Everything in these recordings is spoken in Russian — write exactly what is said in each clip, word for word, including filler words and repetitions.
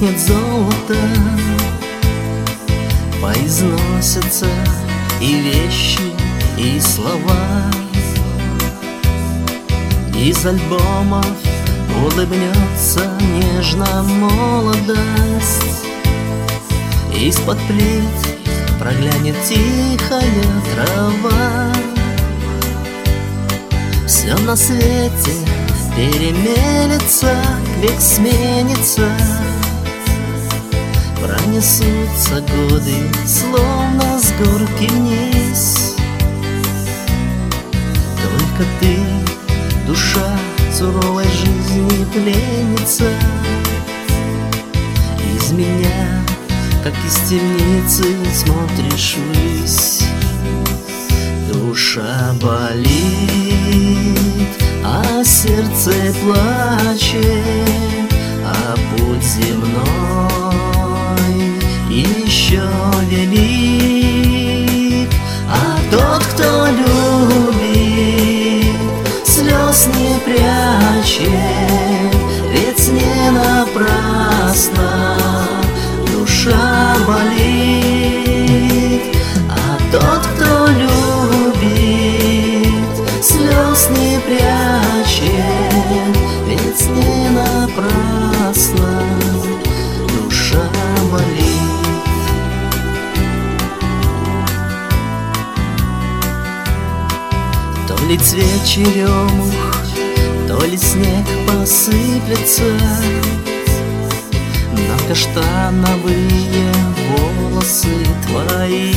померкнет золото, поизносятся и вещи, и слова. Из альбомов улыбнется нежно молодость, из-под плит проглянет тихая трава. Все на свете перемелется, век сменится, пронесутся годы, словно с горки вниз. Только ты, душа суровой жизни пленница, из меня, как из темницы, смотришь ввысь. Душа болит, а сердце плачет, а путь земной еще велик. А тот, кто любит, слез не прячет, ведь не напрасно душа болит. А тот, кто любит, слез не прячет, ведь не напрасно душа болит. То ли цвет черемух, то ли снег посыплется на каштановые волосы твои.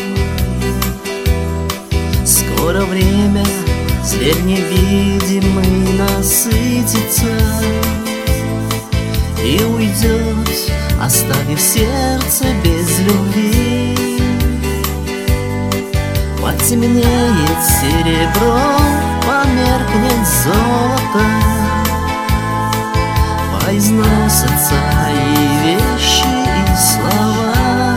Скоро время, зверь невидимый, насытится и уйдет, оставив сердце без любви. Потемнеет серебро, померкнет золото, поизносятся и вещи, и слова.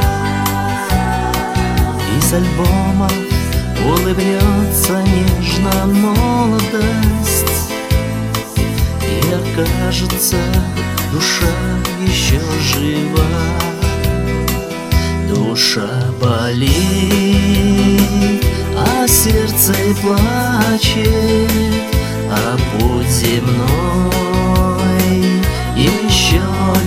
Из альбомов улыбнется нежно молодость, и окажется, душа еще жива. Душа болит, а сердце плачет, а путь земной еще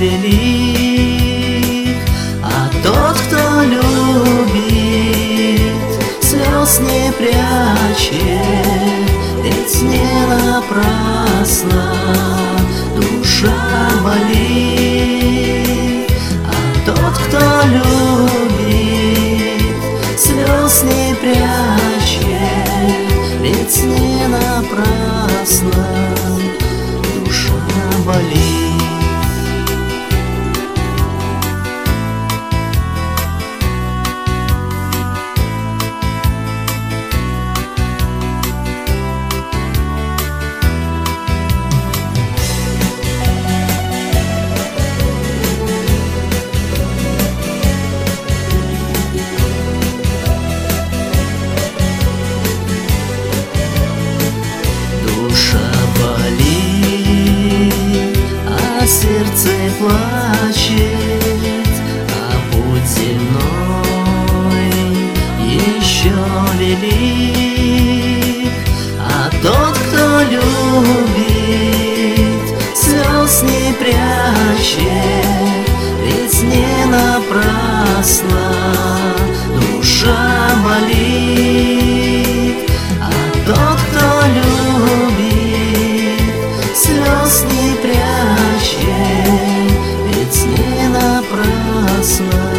велик. А тот, кто любит, слез не прячет, ведь не напрасно душа болит. А тот, кто любит, слез не прячет, ведь не напрасно душа болит. Сердце плачет, а путь земной еще велик. А тот, кто любит, слез не прячет, ведь не напрасно душа болит. А тот, кто любит, слез не прячет, ведь не напрасно